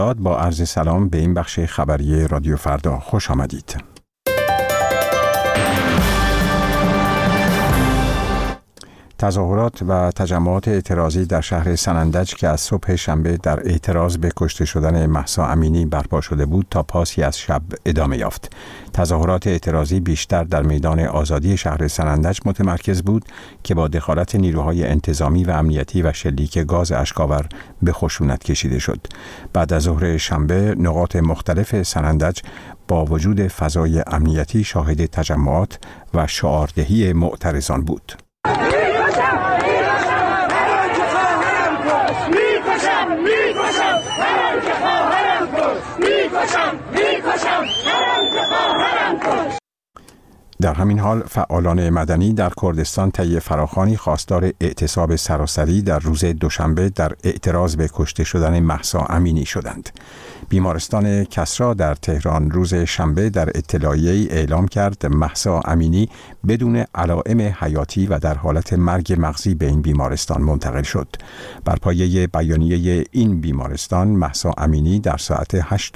با عرض سلام به این بخش خبری رادیو فردا خوش آمدید. تظاهرات و تجمعات اعتراضی در شهر سنندج که از صبح شنبه در اعتراض به کشته شدن مهسا امینی برپا شده بود تا پاسی از شب ادامه یافت. تظاهرات اعتراضی بیشتر در میدان آزادی شهر سنندج متمرکز بود که با دخالت نیروهای انتظامی و امنیتی و شلیک گاز اشک‌آور به خشونت کشیده شد. بعد از ظهر شنبه نقاط مختلف سنندج با وجود فضای امنیتی شاهد تجمعات و شعاردهی معترضان بود. در همین حال فعالان مدنی در کردستان طی فراخوانی خواستار اعتصاب سراسری در روز دوشنبه در اعتراض به کشته شدن مهسا امینی شدند. بیمارستان کسری در تهران روز شنبه در اطلاعیه‌ای اعلام کرد مهسا امینی بدون علائم حیاتی و در حالت مرگ مغزی به این بیمارستان منتقل شد. بر پایه بیانیه این بیمارستان مهسا امینی در ساعت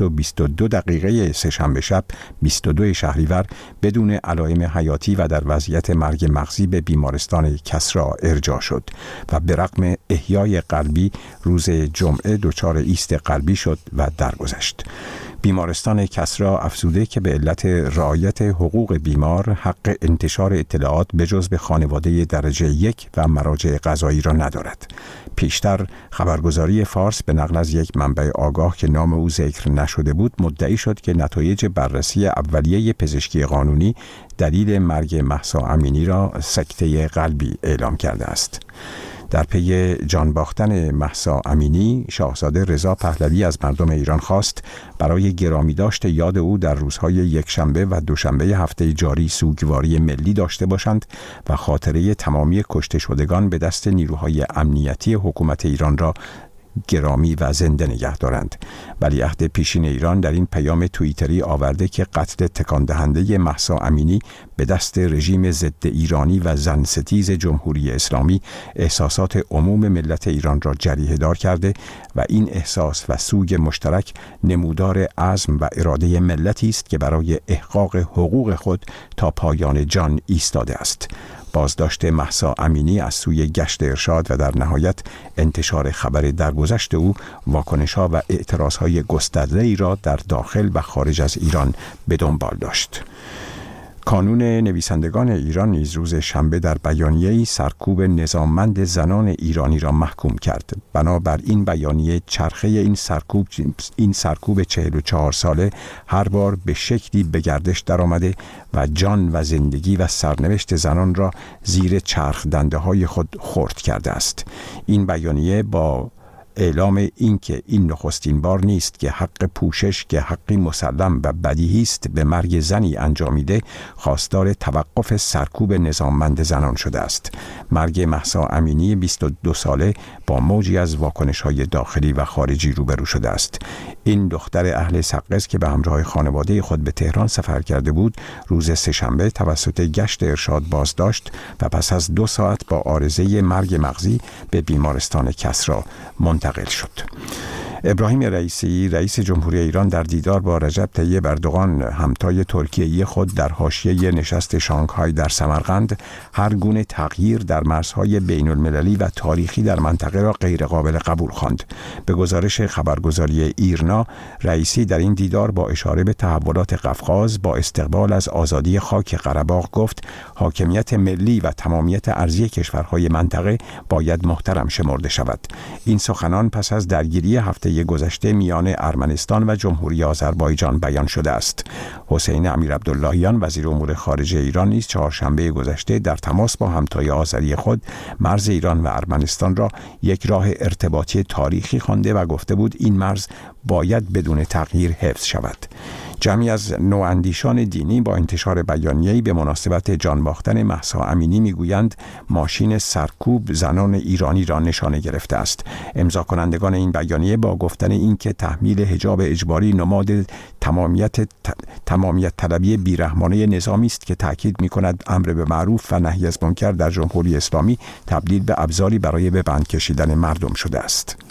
8:22 سه‌شنبه شب 22 شهریور بدون علائم حیاتی و در وضعیت مرگ مغزی به بیمارستان کسری ارجاع شد و به رغم احیای قلبی روز جمعه دچار ایست قلبی شد و درگذشت. بیمارستان کسری افزوده که به علت رعایت حقوق بیمار حق انتشار اطلاعات بجز به خانواده درجه 1 و مراجع قضایی را ندارد. پیشتر خبرگزاری فارس به نقل از یک منبع آگاه که نام او ذکر نشده بود مدعی شد که نتایج بررسی اولیه پزشکی قانونی دلیل مرگ مهسا امینی را سکته قلبی اعلام کرده است. در پی جان باختن مهسا امینی، شاهزاده رضا پهلوی از مردم ایران خواست برای گرامیداشت یاد او در روزهای یکشنبه و دوشنبه هفته جاری سوگواری ملی داشته باشند و خاطره تمامی کشته شدگان به دست نیروهای امنیتی حکومت ایران را گرامی و زنده نگه دارند. ولیعهد پیشین ایران در این پیام توییتری آورده که قتل تکان دهنده مهسا امینی به دست رژیم ضد ایرانی و زنستیز جمهوری اسلامی احساسات عموم ملت ایران را جریحه دار کرده و این احساس و سوگ مشترک نمودار عزم و اراده ملتی است که برای احقاق حقوق خود تا پایان جان ایستاده است. بازداشت مهسا امینی از سوی گشت ارشاد و در نهایت انتشار خبر درگذشت او واکنش‌ها و اعتراض‌های گسترده‌ای را در داخل و خارج از ایران به دنبال داشت. کانون نویسندگان ایران نیز روز شنبه در بیانیه‌ای سرکوب نظاممند زنان ایرانی را محکوم کرد. بنابر این بیانیه چرخه این سرکوب 44 ساله هر بار به شکلی به گردش درآمده و جان و زندگی و سرنوشت زنان را زیر چرخ دنده‌های خود خرد کرده است. این بیانیه با اعلام این که این نخستین بار نیست که حق پوشش که حقی مسلم و بدیهی است به مرگ زنی انجامیده خواستار توقف سرکوب نظاممند زنان شده است. مرگ مهسا امینی 22 ساله با موجی از واکنش‌های داخلی و خارجی روبرو شده است. این دختر اهل سقز که به همراه خانواده خود به تهران سفر کرده بود روز سه‌شنبه توسط گشت ارشاد بازداشت و پس از 2 ساعت با عارضه مرگ مغزی به بیمارستان کسری منتقل شد. ابراهیم رئیسی رئیس جمهوری ایران در دیدار با رجب طیب اردوغان همتای ترکیه‌ای خود در حاشیه نشست شانگهای در سمرقند هر گونه تغییر در مرزهای بین‌المللی و تاریخی در منطقه را غیر قابل قبول خواند. به گزارش خبرگزاری ایرنا، رئیسی در این دیدار با اشاره به تحولات قفقاز با استقبال از آزادی خاک قره‌باغ گفت حاکمیت ملی و تمامیت ارضی کشورهای منطقه باید محترم شمرده شود. این سخنان پس از درگیری هفته گذشته میان ارمنستان و جمهوری آذربایجان بیان شده است. حسین امیرعبداللهیان وزیر امور خارجه ایران نیز چهارشنبه گذشته در تماس با همتای آذری خود مرز ایران و ارمنستان را یک راه ارتباطی تاریخی خوانده و گفته بود این مرز باید بدون تغییر حفظ شود. جمعی از نواندیشان دینی با انتشار بیانیه‌ای به مناسبت جان باختن مهسا امینی میگویند ماشین سرکوب زنان ایرانی را نشانه گرفته است. امضا کنندگان این بیانیه با گفتن اینکه تحمیل حجاب اجباری نماد تمامیت طلبی بیرحمانه نظامی است که تاکید می‌کند امر به معروف و نهی از منکر در جمهوری اسلامی تبدیل به ابزاری برای به بند کشیدن مردم شده است.